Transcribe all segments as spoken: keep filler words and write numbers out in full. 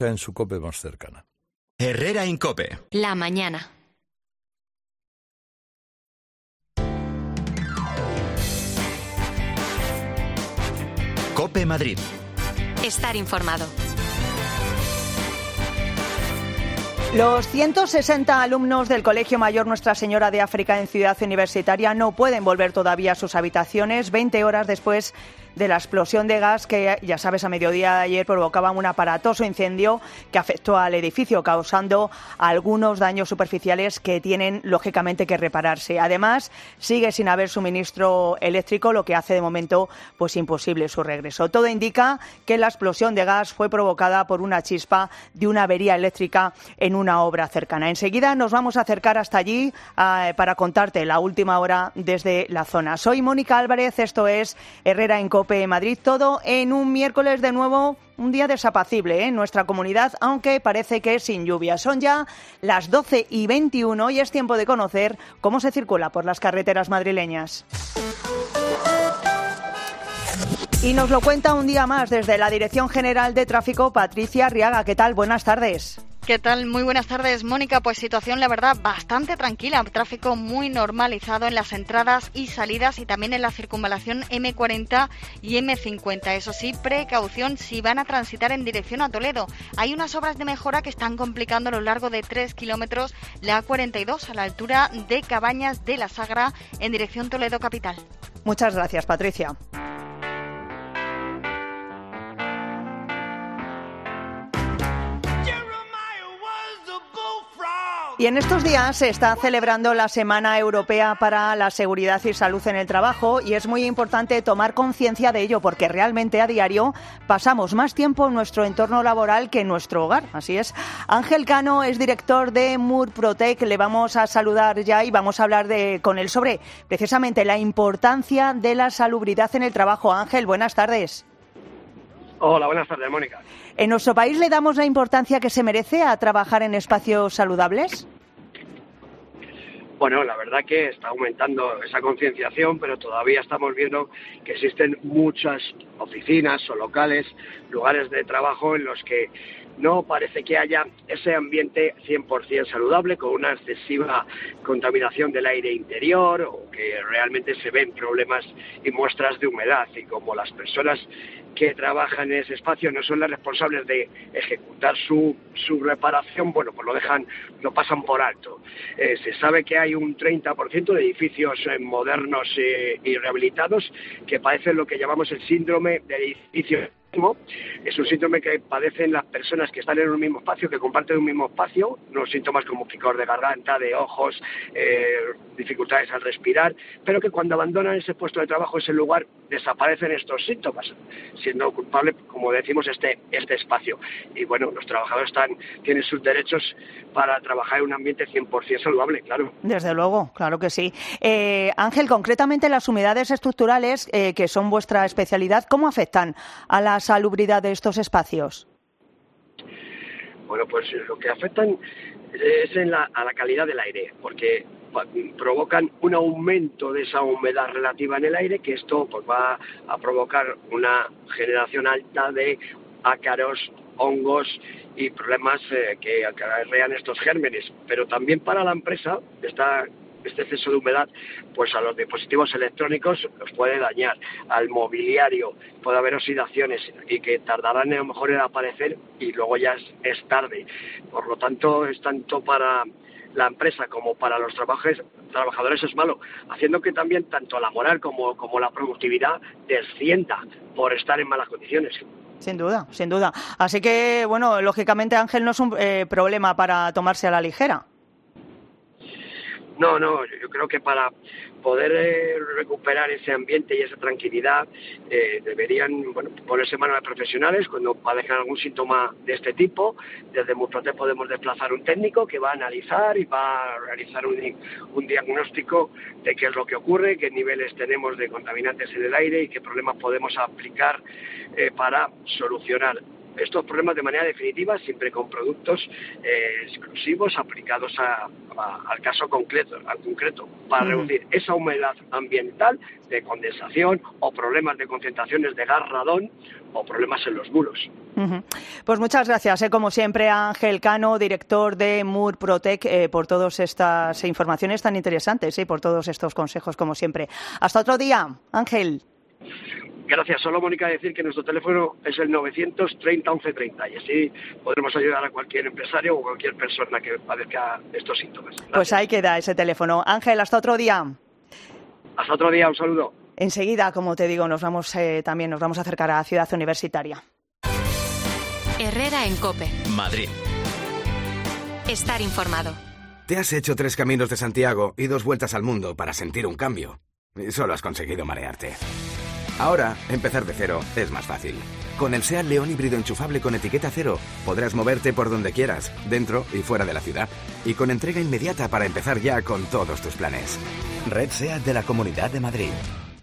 En su COPE más cercana. Herrera Incope. La mañana. COPE Madrid. Estar informado. Los ciento sesenta alumnos del Colegio Mayor Nuestra Señora de África en Ciudad Universitaria no pueden volver todavía a sus habitaciones veinte horas después de la explosión de gas que, ya sabes, a mediodía de ayer provocaba un aparatoso incendio que afectó al edificio, causando algunos daños superficiales que tienen, lógicamente, que repararse. Además, sigue sin haber suministro eléctrico, lo que hace de momento pues imposible su regreso. Todo indica que la explosión de gas fue provocada por una chispa de una avería eléctrica en una obra cercana. Enseguida nos vamos a acercar hasta allí uh, para contarte la última hora desde la zona. Soy Mónica Álvarez, esto es Herrera en COPE Madrid, todo en un miércoles de nuevo, un día desapacible ¿eh? en nuestra comunidad, aunque parece que sin lluvia. Son ya las doce y veintiuno y es tiempo de conocer cómo se circula por las carreteras madrileñas. Y nos lo cuenta un día más desde la Dirección General de Tráfico, Patricia Arriaga. ¿Qué tal? Buenas tardes. ¿Qué tal? Muy buenas tardes, Mónica. Pues situación, la verdad, bastante tranquila. Tráfico muy normalizado en las entradas y salidas y también en la circunvalación eme cuarenta y eme cincuenta. Eso sí, precaución si van a transitar en dirección a Toledo. Hay unas obras de mejora que están complicando a lo largo de tres kilómetros la A cuarenta y dos a la altura de Cabañas de la Sagra en dirección Toledo capital. Muchas gracias, Patricia. Y en estos días se está celebrando la Semana Europea para la Seguridad y Salud en el Trabajo y es muy importante tomar conciencia de ello porque realmente a diario pasamos más tiempo en nuestro entorno laboral que en nuestro hogar. Así es. Ángel Cano es director de Murprotec. Le vamos a saludar ya y vamos a hablar de, con él sobre precisamente la importancia de la salubridad en el trabajo. Ángel, buenas tardes. Hola, buenas tardes, Mónica. ¿En nuestro país le damos la importancia que se merece a trabajar en espacios saludables? Bueno, la verdad que está aumentando esa concienciación, pero todavía estamos viendo que existen muchas oficinas o locales, lugares de trabajo en los que no parece que haya ese ambiente cien por ciento saludable, con una excesiva contaminación del aire interior, o que realmente se ven problemas y muestras de humedad, y como las personas que trabajan en ese espacio no son las responsables de ejecutar su, su reparación, bueno, pues lo dejan, lo pasan por alto. Eh, se sabe que hay un treinta por ciento de edificios eh, modernos eh, y rehabilitados que padecen lo que llamamos el síndrome del edificio. Es un síndrome que padecen las personas que están en un mismo espacio, que comparten un mismo espacio, unos síntomas como picor de garganta, de ojos, eh, dificultades al respirar, pero que cuando abandonan ese puesto de trabajo, ese lugar, desaparecen estos síntomas, siendo culpable, como decimos, este, este espacio. Y bueno, los trabajadores están, tienen sus derechos para trabajar en un ambiente cien por ciento saludable, claro. Desde luego, claro que sí. Eh, Ángel, concretamente las humedades estructurales, eh, que son vuestra especialidad, ¿cómo afectan a la salubridad de estos espacios? Bueno, pues lo que afectan es en la, a la calidad del aire, porque provocan un aumento de esa humedad relativa en el aire, que esto pues va a provocar una generación alta de ácaros, hongos y problemas eh, que acarrean estos gérmenes. Pero también para la empresa esta este exceso de humedad, pues a los dispositivos electrónicos los puede dañar, al mobiliario puede haber oxidaciones y que tardarán a lo mejor en aparecer y luego ya es, es tarde. Por lo tanto, es tanto para la empresa como para los trabajadores es malo, haciendo que también tanto la moral como, como la productividad descienda por estar en malas condiciones. Sin duda, sin duda. Así que, bueno, lógicamente, Ángel, no es un eh, problema para tomarse a la ligera. No, no, yo creo que para poder eh, recuperar ese ambiente y esa tranquilidad eh, deberían bueno, ponerse manos de profesionales cuando padezcan algún síntoma de este tipo. Desde Murprotec podemos desplazar un técnico que va a analizar y va a realizar un, un diagnóstico de qué es lo que ocurre, qué niveles tenemos de contaminantes en el aire y qué problemas podemos aplicar eh, para solucionar estos problemas de manera definitiva, siempre con productos eh, exclusivos aplicados a, a, al caso concreto, al concreto para uh-huh. reducir esa humedad ambiental de condensación o problemas de concentraciones de gas radón o problemas en los muros. Uh-huh. Pues muchas gracias, eh, como siempre, a Ángel Cano, director de Murprotec, eh, por todas estas informaciones tan interesantes y eh, por todos estos consejos, como siempre. Hasta otro día, Ángel. Gracias. Solo, Mónica, decir que nuestro teléfono es el novecientos treinta once treinta y así podremos ayudar a cualquier empresario o cualquier persona que padezca estos síntomas. Gracias. Pues ahí queda ese teléfono. Ángel, hasta otro día. Hasta otro día, un saludo. Enseguida, como te digo, nos vamos eh, también nos vamos a acercar a Ciudad Universitaria. Herrera en COPE. Madrid. Estar informado. Te has hecho tres caminos de Santiago y dos vueltas al mundo para sentir un cambio. Y solo has conseguido marearte. Ahora, empezar de cero es más fácil. Con el SEAT León híbrido enchufable con etiqueta cero, podrás moverte por donde quieras, dentro y fuera de la ciudad. Y con entrega inmediata para empezar ya con todos tus planes. Red SEAT de la Comunidad de Madrid.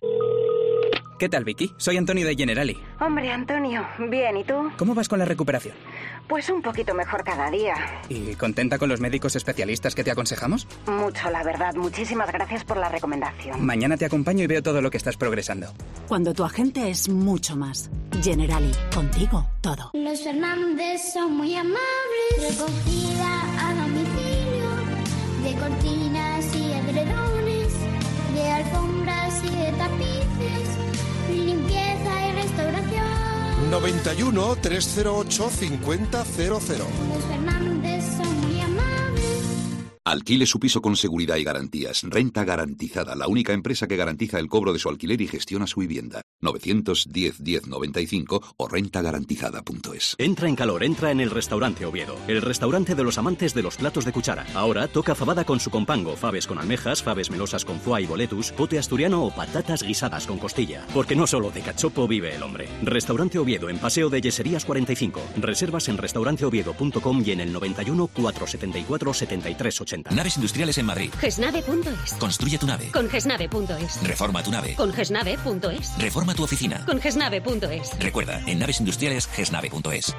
¿Qué tal, Vicky? Soy Antonio de Generali. Hombre, Antonio, bien, ¿y tú? ¿Cómo vas con la recuperación? Pues un poquito mejor cada día. ¿Y contenta con los médicos especialistas que te aconsejamos? Mucho, la verdad. Muchísimas gracias por la recomendación. Mañana te acompaño y veo todo lo que estás progresando. Cuando tu agente es mucho más. Generali, contigo, todo. Los Fernández son muy amables. Recogida a domicilio de cortinas y edredones, de alfombras y de tapices, limpieza y restauración. noventa y uno, trescientos ocho, cincuenta cero cero. Los Fernández son muy amables. Alquile su piso con seguridad y garantías. Renta Garantizada, la única empresa que garantiza el cobro de su alquiler y gestiona su vivienda. novecientos diez, diez noventa y cinco o renta garantizada punto es. Entra en calor, entra en el Restaurante Oviedo, el restaurante de los amantes de los platos de cuchara. Ahora toca fabada con su compango, faves con almejas, faves melosas con foie y boletus, pote asturiano o patatas guisadas con costilla. Porque no solo de cachopo vive el hombre. Restaurante Oviedo en Paseo de Yeserías cuarenta y cinco. Reservas en restaurante oviedo punto com y en el noventa y uno, cuatrocientos setenta y cuatro, setenta y tres ochenta. Naves industriales en Madrid. gesnave punto es. Construye tu nave. Con gesnave punto es. Reforma tu nave. Con gesnave punto es. Reforma tu oficina. Con gesnave punto es. Recuerda, en naves industriales, gesnave punto es.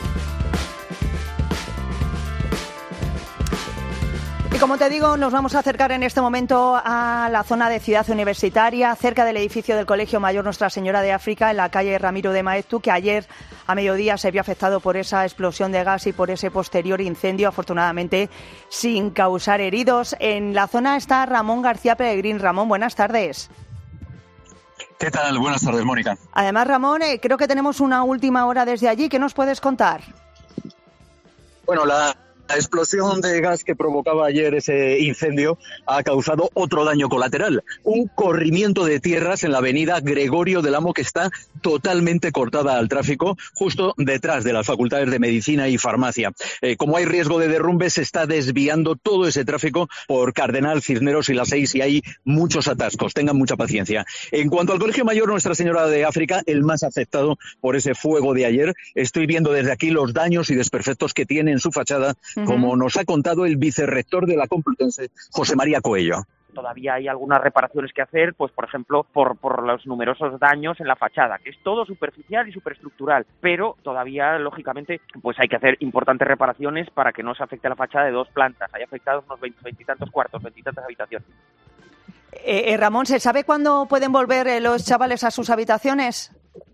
Y como te digo, nos vamos a acercar en este momento a la zona de Ciudad Universitaria, cerca del edificio del Colegio Mayor Nuestra Señora de África, en la calle Ramiro de Maeztu, que ayer a mediodía se vio afectado por esa explosión de gas y por ese posterior incendio, afortunadamente sin causar heridos. En la zona está Ramón García Peregrín. Ramón, buenas tardes. ¿Qué tal? Buenas tardes, Mónica. Además, Ramón, eh, creo que tenemos una última hora desde allí. ¿Qué nos puedes contar? Bueno, la... La explosión de gas que provocaba ayer ese incendio ha causado otro daño colateral, un corrimiento de tierras en la avenida Gregorio del Amo que está totalmente cortada al tráfico, justo detrás de las facultades de Medicina y Farmacia. Eh, como hay riesgo de derrumbe, se está desviando todo ese tráfico por Cardenal, Cisneros y La Seis y hay muchos atascos. Tengan mucha paciencia. En cuanto al Colegio Mayor Nuestra Señora de África, el más afectado por ese fuego de ayer, estoy viendo desde aquí los daños y desperfectos que tiene en su fachada, como nos ha contado el vicerrector de la Complutense, José María Coello. Todavía hay algunas reparaciones que hacer, pues por ejemplo, por, por los numerosos daños en la fachada, que es todo superficial y superestructural, pero todavía, lógicamente, pues hay que hacer importantes reparaciones para que no se afecte la fachada de dos plantas. Hay afectados unos veintitantos cuartos, veintitantas habitaciones. Eh, eh, Ramón, ¿se sabe cuándo pueden volver eh, los chavales a sus habitaciones?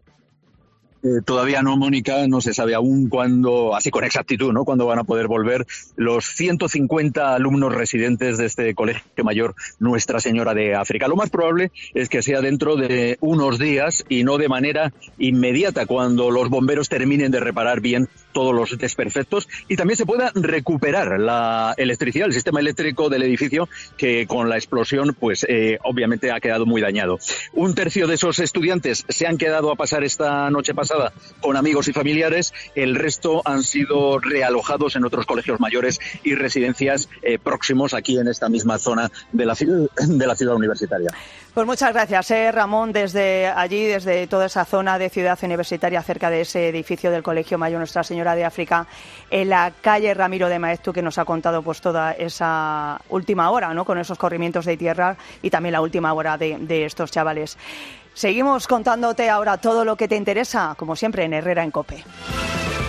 Eh, todavía no, Mónica, no se sabe aún cuándo, así con exactitud, ¿no? Cuándo van a poder volver los ciento cincuenta alumnos residentes de este Colegio Mayor Nuestra Señora de África. Lo más probable es que sea dentro de unos días y no de manera inmediata, cuando los bomberos terminen de reparar bien todos los desperfectos y también se pueda recuperar la electricidad, el sistema eléctrico del edificio, que con la explosión, pues eh, obviamente ha quedado muy dañado. Un tercio de esos estudiantes se han quedado a pasar esta noche pasada con amigos y familiares, el resto han sido realojados en otros colegios mayores y residencias eh, próximos aquí en esta misma zona de la, de la ciudad universitaria. Pues muchas gracias, eh, Ramón, desde allí, desde toda esa zona de Ciudad Universitaria, cerca de ese edificio del Colegio Mayor Nuestra Señora de África, en la calle Ramiro de Maeztu, que nos ha contado pues toda esa última hora, ¿no?, con esos corrimientos de tierra y también la última hora de, de estos chavales. Seguimos contándote ahora todo lo que te interesa, como siempre en Herrera en COPE.